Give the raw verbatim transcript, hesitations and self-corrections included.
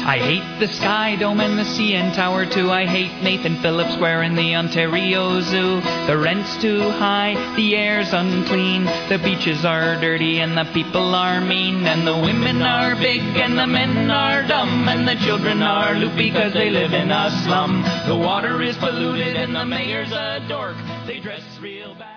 I hate the Sky Dome and the C N Tower too. I hate Nathan Phillips Square and the Ontario Zoo. The rent's too high, the air's unclean, the beaches are dirty and the people are mean, and the women are big and the men are dumb, and the children are loopy because they live in a slum. The water is polluted and the mayor's a dork. They dress real bad.